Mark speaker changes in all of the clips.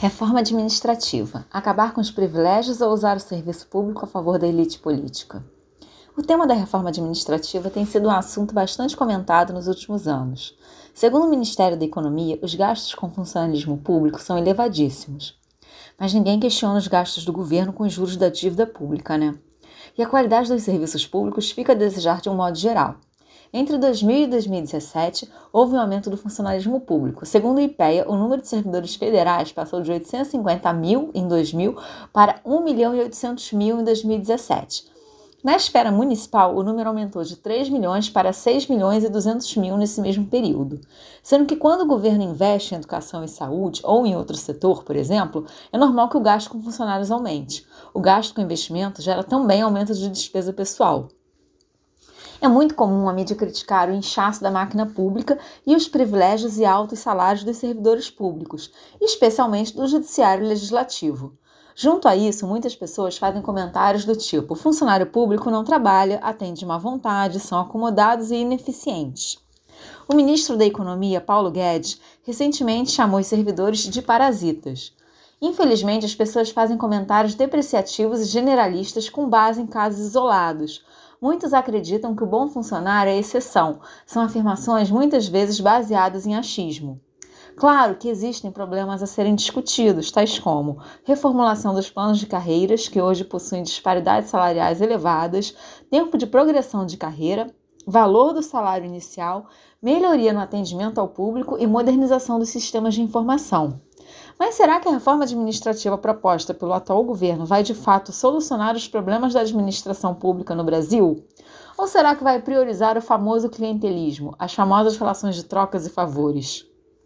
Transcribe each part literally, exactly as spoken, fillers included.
Speaker 1: Reforma administrativa. Acabar com os privilégios ou usar o serviço público a favor da elite política? O tema da reforma administrativa tem sido um assunto bastante comentado nos últimos anos. Segundo o Ministério da Economia, os gastos com funcionalismo público são elevadíssimos. Mas ninguém questiona os gastos do governo com os juros da dívida pública, né? E a qualidade dos serviços públicos fica a desejar de um modo geral. Entre dois mil e dois mil e dezessete, houve um aumento do funcionalismo público. Segundo o IPEA, o número de servidores federais passou de oitocentos e cinquenta mil em dois mil para um milhão e oitocentos mil em dois mil e dezessete. Na esfera municipal, o número aumentou de três milhões para seis milhões e duzentos mil nesse mesmo período. Sendo que quando o governo investe em educação e saúde, ou em outro setor, por exemplo, é normal que o gasto com funcionários aumente. O gasto com investimento gera também aumento de despesa pessoal. É muito comum a mídia criticar o inchaço da máquina pública e os privilégios e altos salários dos servidores públicos, especialmente do judiciário e legislativo. Junto a isso, muitas pessoas fazem comentários do tipo: funcionário público não trabalha, atende má vontade, são acomodados e ineficientes. O ministro da Economia, Paulo Guedes, recentemente chamou os servidores de parasitas. Infelizmente, as pessoas fazem comentários depreciativos e generalistas com base em casos isolados. Muitos acreditam que o bom funcionário é exceção. São afirmações muitas vezes baseadas em achismo. Claro que existem problemas a serem discutidos, tais como reformulação dos planos de carreiras, que hoje possuem disparidades salariais elevadas, tempo de progressão de carreira, valor do salário inicial, melhoria no atendimento ao público e modernização dos sistemas de informação. Mas será que a reforma administrativa proposta pelo atual governo vai de fato solucionar os problemas da administração pública no Brasil? Ou será que vai priorizar o famoso clientelismo, as famosas relações de trocas e favores?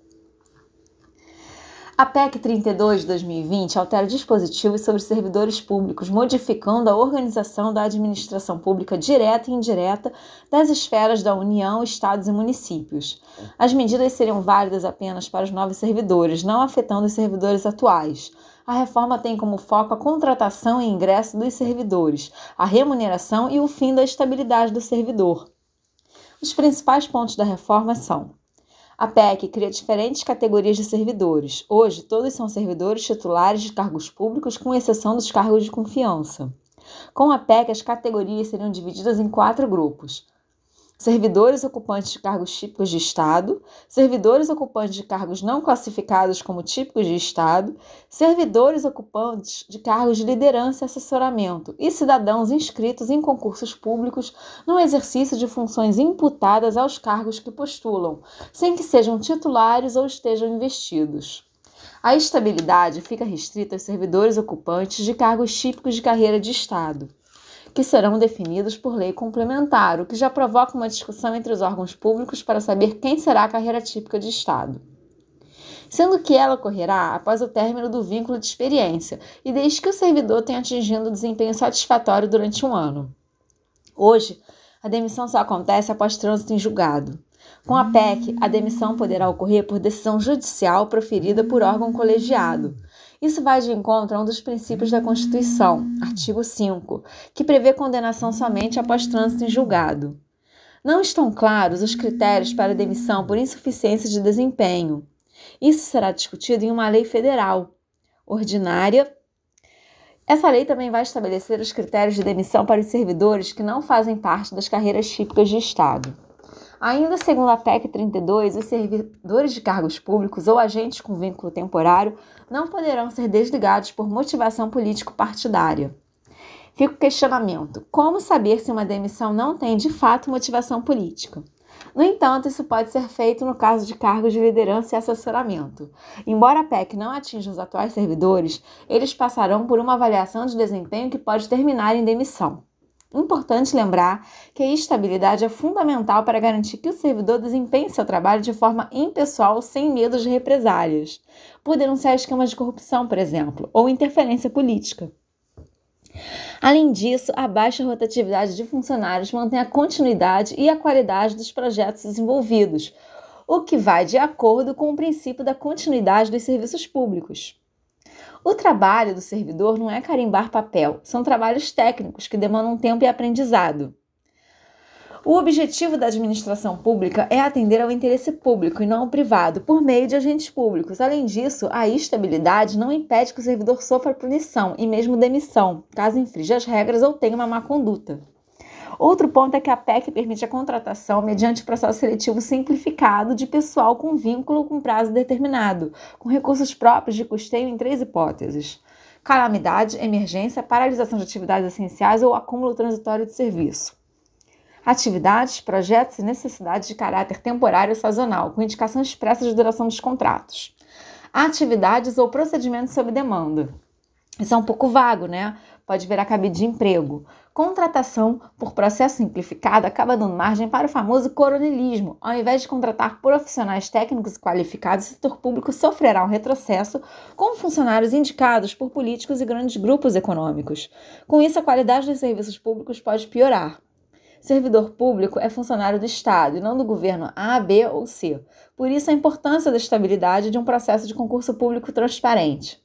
Speaker 1: A P E C trinta e dois de dois mil e vinte altera dispositivos sobre servidores públicos, modificando a organização da administração pública direta e indireta das esferas da União, estados e municípios. As medidas seriam válidas apenas para os novos servidores, não afetando os servidores atuais. A reforma tem como foco a contratação e ingresso dos servidores, a remuneração e o fim da estabilidade do servidor. Os principais pontos da reforma são: a P E C cria diferentes categorias de servidores. Hoje, todos são servidores titulares de cargos públicos, com exceção dos cargos de confiança. Com a P E C, as categorias seriam divididas em quatro grupos: servidores ocupantes de cargos típicos de Estado, servidores ocupantes de cargos não classificados como típicos de Estado, servidores ocupantes de cargos de liderança e assessoramento e cidadãos inscritos em concursos públicos no exercício de funções imputadas aos cargos que postulam, sem que sejam titulares ou estejam investidos. A estabilidade fica restrita aos servidores ocupantes de cargos típicos de carreira de Estado, que serão definidos por lei complementar, o que já provoca uma discussão entre os órgãos públicos para saber quem será a carreira típica de Estado. Sendo que ela ocorrerá após o término do vínculo de experiência e desde que o servidor tenha atingido um desempenho satisfatório durante um ano. Hoje, a demissão só acontece após trânsito em julgado. Com a P E C, a demissão poderá ocorrer por decisão judicial proferida por órgão colegiado. Isso vai de encontro a um dos princípios da Constituição, artigo cinco, que prevê condenação somente após trânsito em julgado. Não estão claros os critérios para demissão por insuficiência de desempenho. Isso será discutido em uma lei federal ordinária. Essa lei também vai estabelecer os critérios de demissão para os servidores que não fazem parte das carreiras típicas de Estado. Ainda segundo a P E C trinta e dois, os servidores de cargos públicos ou agentes com vínculo temporário não poderão ser desligados por motivação político-partidária. Fica o questionamento: como saber se uma demissão não tem de fato motivação política? No entanto, isso pode ser feito no caso de cargos de liderança e assessoramento. Embora a P E C não atinja os atuais servidores, eles passarão por uma avaliação de desempenho que pode terminar em demissão. Importante lembrar que a estabilidade é fundamental para garantir que o servidor desempenhe seu trabalho de forma impessoal, sem medo de represálias, por denunciar esquemas de corrupção, por exemplo, ou interferência política. Além disso, a baixa rotatividade de funcionários mantém a continuidade e a qualidade dos projetos desenvolvidos, o que vai de acordo com o princípio da continuidade dos serviços públicos. O trabalho do servidor não é carimbar papel, são trabalhos técnicos que demandam tempo e aprendizado. O objetivo da administração pública é atender ao interesse público e não ao privado, por meio de agentes públicos. Além disso, a estabilidade não impede que o servidor sofra punição e mesmo demissão, caso infrinja as regras ou tenha uma má conduta. Outro ponto é que a P E C permite a contratação mediante processo seletivo simplificado de pessoal com vínculo com prazo determinado, com recursos próprios de custeio em três hipóteses: calamidade, emergência, paralisação de atividades essenciais ou acúmulo transitório de serviço. Atividades, projetos e necessidades de caráter temporário ou sazonal, com indicação expressa de duração dos contratos. Atividades ou procedimentos sob demanda. Isso é um pouco vago, né? Pode virar cabide de emprego. Contratação por processo simplificado acaba dando margem para o famoso coronelismo. Ao invés de contratar profissionais técnicos e qualificados, o setor público sofrerá um retrocesso com funcionários indicados por políticos e grandes grupos econômicos. Com isso, a qualidade dos serviços públicos pode piorar. Servidor público é funcionário do Estado e não do governo A, B ou C. Por isso, a importância da estabilidade de um processo de concurso público transparente.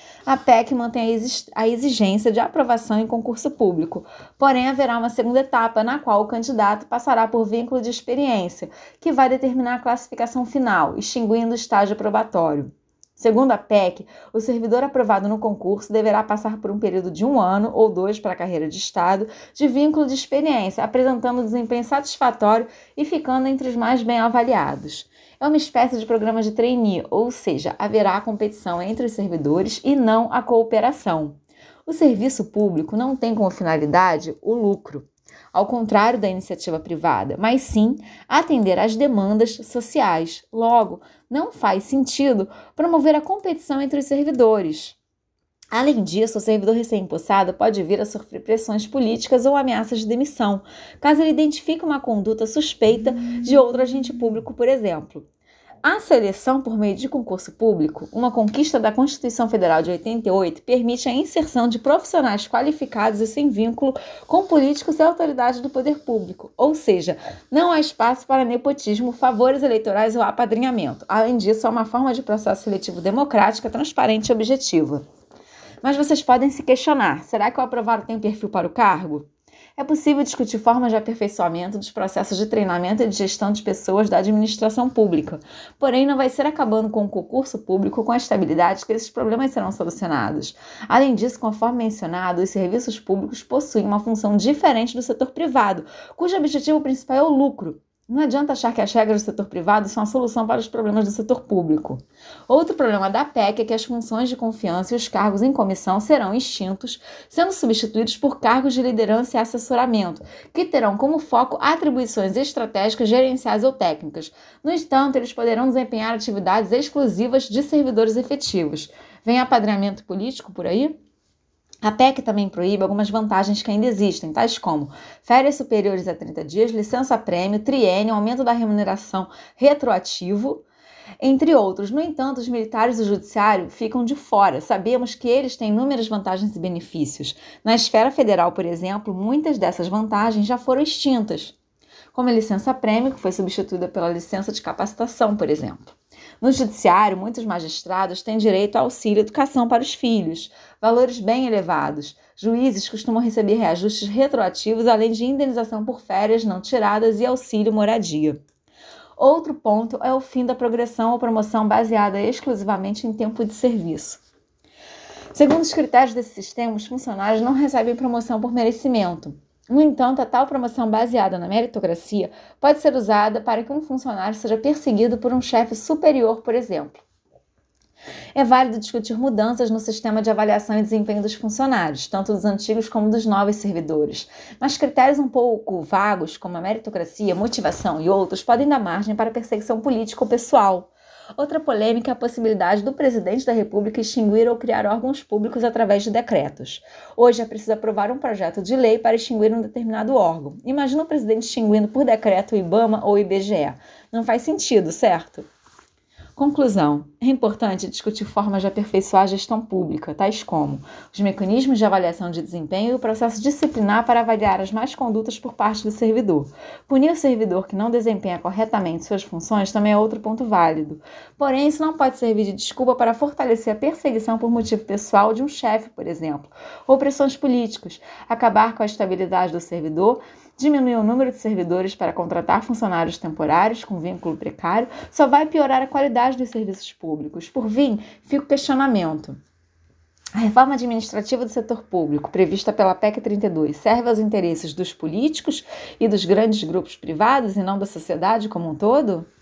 Speaker 1: A P E C mantém a exigência de aprovação em concurso público, porém haverá uma segunda etapa na qual o candidato passará por vínculo de experiência, que vai determinar a classificação final, extinguindo o estágio probatório. Segundo a P E C, o servidor aprovado no concurso deverá passar por um período de um ano ou dois para a carreira de Estado de vínculo de experiência, apresentando desempenho satisfatório e ficando entre os mais bem avaliados. É uma espécie de programa de trainee, ou seja, haverá competição entre os servidores e não a cooperação. O serviço público não tem como finalidade o lucro, ao contrário da iniciativa privada, mas sim atender às demandas sociais. Logo, não faz sentido promover a competição entre os servidores. Além disso, o servidor recém-impossado pode vir a sofrer pressões políticas ou ameaças de demissão, caso ele identifique uma conduta suspeita de outro agente público, por exemplo. A seleção por meio de concurso público, uma conquista da Constituição Federal de oitenta e oito, permite a inserção de profissionais qualificados e sem vínculo com políticos e autoridades do poder público, ou seja, não há espaço para nepotismo, favores eleitorais ou apadrinhamento. Além disso, é uma forma de processo seletivo democrática, transparente e objetiva. Mas vocês podem se questionar, será que o aprovado tem perfil para o cargo? É possível discutir formas de aperfeiçoamento dos processos de treinamento e de gestão de pessoas da administração pública. Porém, não vai ser acabando com o concurso público com a estabilidade que esses problemas serão solucionados. Além disso, conforme mencionado, os serviços públicos possuem uma função diferente do setor privado, cujo objetivo principal é o lucro. Não adianta achar que as regras do setor privado são a solução para os problemas do setor público. Outro problema da P E C é que as funções de confiança e os cargos em comissão serão extintos, sendo substituídos por cargos de liderança e assessoramento, que terão como foco atribuições estratégicas, gerenciais ou técnicas. No entanto, eles poderão desempenhar atividades exclusivas de servidores efetivos. Vem apadrinhamento político por aí? A P E C também proíbe algumas vantagens que ainda existem, tais como férias superiores a trinta dias, licença-prêmio, triênio, aumento da remuneração retroativo, entre outros. No entanto, os militares e o judiciário ficam de fora. Sabemos que eles têm inúmeras vantagens e benefícios. Na esfera federal, por exemplo, muitas dessas vantagens já foram extintas, como a licença-prêmio, que foi substituída pela licença de capacitação, por exemplo. No judiciário, muitos magistrados têm direito a auxílio educação para os filhos, valores bem elevados. Juízes costumam receber reajustes retroativos, além de indenização por férias não tiradas e auxílio moradia. Outro ponto é o fim da progressão ou promoção baseada exclusivamente em tempo de serviço. Segundo os critérios desse sistema, os funcionários não recebem promoção por merecimento. No entanto, a tal promoção baseada na meritocracia pode ser usada para que um funcionário seja perseguido por um chefe superior, por exemplo. É válido discutir mudanças no sistema de avaliação e desempenho dos funcionários, tanto dos antigos como dos novos servidores, mas critérios um pouco vagos, como a meritocracia, motivação e outros, podem dar margem para perseguição política ou pessoal. Outra polêmica é a possibilidade do presidente da República extinguir ou criar órgãos públicos através de decretos. Hoje é preciso aprovar um projeto de lei para extinguir um determinado órgão. Imagina o presidente extinguindo por decreto o IBAMA ou o I B G E. Não faz sentido, certo? Conclusão. É importante discutir formas de aperfeiçoar a gestão pública, tais como os mecanismos de avaliação de desempenho e o processo disciplinar para avaliar as más condutas por parte do servidor. Punir o servidor que não desempenha corretamente suas funções também é outro ponto válido. Porém, isso não pode servir de desculpa para fortalecer a perseguição por motivo pessoal de um chefe, por exemplo, ou pressões políticas, acabar com a estabilidade do servidor diminuir o número de servidores para contratar funcionários temporários com vínculo precário só vai piorar a qualidade dos serviços públicos. Por fim, fica o questionamento. A reforma administrativa do setor público, prevista pela P E C trinta e dois, serve aos interesses dos políticos e dos grandes grupos privados e não da sociedade como um todo?